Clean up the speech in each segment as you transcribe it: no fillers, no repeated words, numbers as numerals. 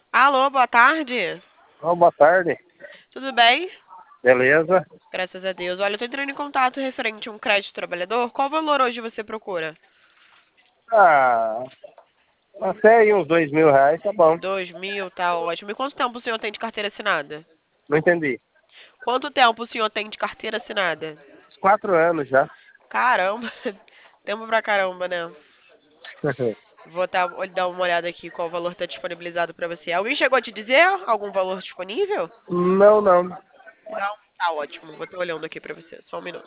Alô, boa tarde. Boa tarde. Tudo bem? Beleza? Graças a Deus. Olha, eu tô entrando em contato referente a um crédito trabalhador. Qual valor hoje você procura? Ah, até aí uns R$ 2.000, tá bom. 2.000, tá ótimo. E quanto tempo o senhor tem de carteira assinada? Não entendi. Quanto tempo o senhor tem de carteira assinada? Uns 4 anos já. Caramba, tempo pra caramba, né? Vou dar uma olhada aqui qual valor tá disponibilizado pra você. Alguém chegou a te dizer algum valor disponível? Não, não. Não. Tá ótimo. Vou estar olhando aqui pra você. Só um minuto.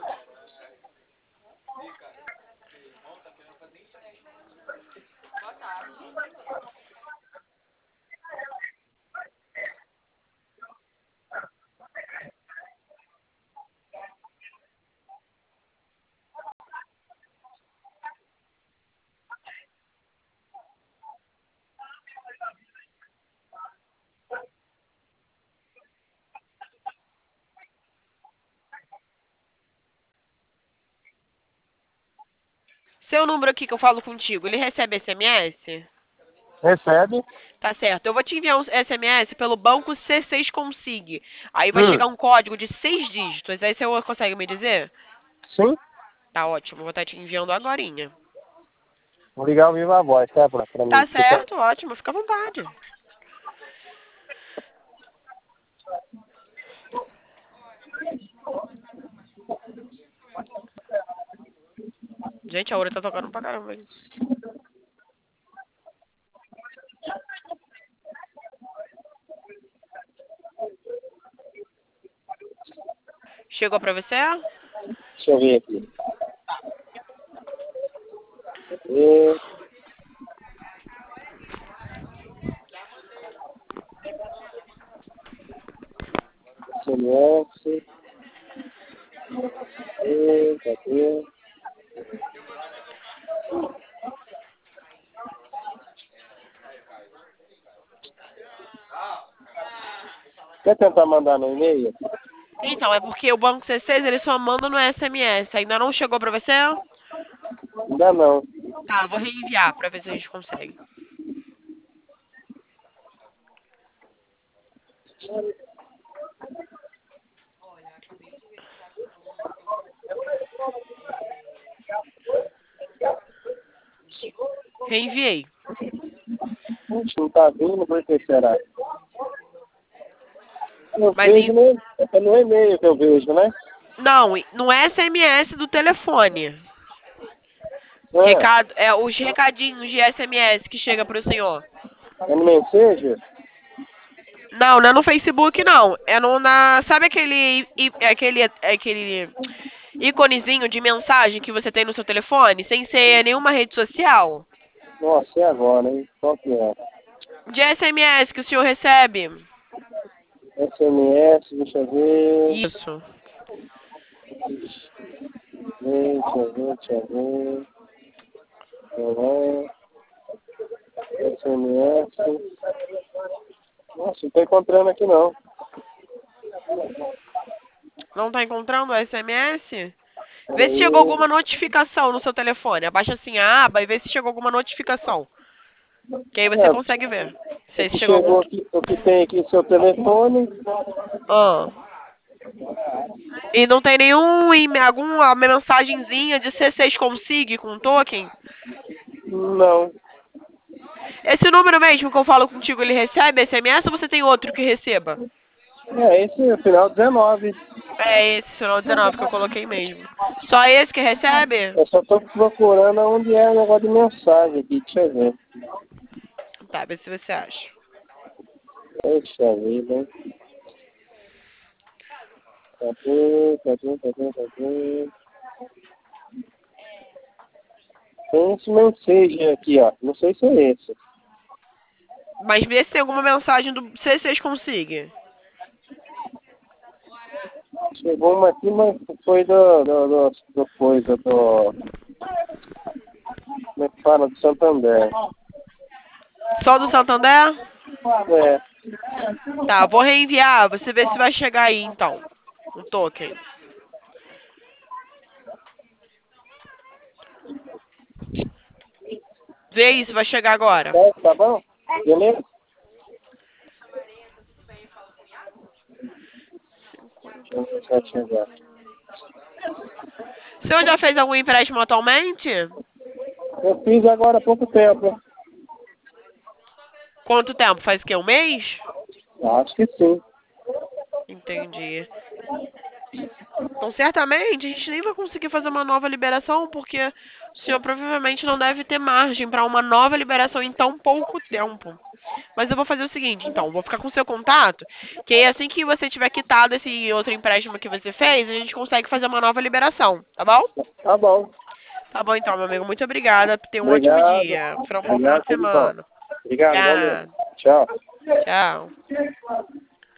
Seu número aqui que eu falo contigo, ele recebe SMS? Recebe? Tá certo. Eu vou te enviar um SMS pelo banco C6 Consig. Aí vai Hum, chegar um código de 6 dígitos. Aí você consegue me dizer? sim. Tá ótimo. Vou estar te enviando agorinha. Vou ligar o Viva Voz, tá? Pra mim. Tá certo, ótimo. Fica à vontade. Gente, a hora tá tocando pra caramba, hein? Chegou pra você? Deixa eu ver aqui. E, SMS. Cadê? Quer tentar mandar no e-mail? Então, é porque o banco C6 ele só manda no SMS. Ainda não chegou pra você? Ainda não. Tá, vou reenviar pra ver se a gente consegue. Reenviei. Puxa, não tá vindo, por que será? Eu Mas vejo no e-mail que eu vejo, né? não, no SMS do telefone. Ah, Recado, os recadinhos de SMS que chega pro senhor. é no Messenger? Não, não é no Facebook, não. É no, sabe aquele íconezinho de mensagem que você tem no seu telefone, sem ser nenhuma rede social? Nossa, e agora, hein? Qual que é? De SMS que o senhor recebe. SMS, deixa eu ver. Isso. Deixa eu ver. Uhum. SMS. Nossa, não tô encontrando aqui não. Não tá encontrando o SMS? Vê se chegou Peraí. alguma notificação no seu telefone. Abaixa assim a aba e vê se chegou alguma notificação. Que aí você É, consegue ver. o Se que chegou algum. chegou aqui, o que tem aqui no seu telefone, Ah. E não tem alguma mensagenzinha de C6 Consig com token? não. Esse número mesmo que eu falo contigo, ele recebe SMS ou você tem outro que receba? Esse é o final 19. É esse, final 19 que eu coloquei mesmo. Só esse que recebe? Eu só tô procurando onde é o negócio de mensagem aqui, deixa eu ver. Tá, vê se você acha. Poxa vida, hein? Cadê? Tem esse mensagem aqui, ó. Não sei se é esse. Mas vê se tem alguma mensagem do C6 Consig. Chegou uma aqui, mas foi do coisa, do... Como é que fala? Do Santander. Só do Santander? É. Tá, vou reenviar. Você vê se vai chegar aí então. Um token. Vê aí se vai chegar agora. Tá bom? Beleza? Deixa eu ver certinho agora. O senhor já fez algum empréstimo atualmente? Eu fiz agora há pouco tempo. Quanto tempo? Faz o quê? Um mês? Acho que sim. Entendi. Então, certamente, a gente nem vai conseguir fazer uma nova liberação, porque o senhor provavelmente não deve ter margem para uma nova liberação em tão pouco tempo. Mas eu vou fazer o seguinte, então, vou ficar com o seu contato, que aí assim que você tiver quitado esse outro empréstimo que você fez, a gente consegue fazer uma nova liberação, tá bom? Tá bom. Tá bom, então, meu amigo. Muito obrigada. Tenha um ótimo Obrigado. dia. Um bom final Obrigado, de tudo bom. semana. Obrigado, igualmente. Obrigada. Tchau. Tchau.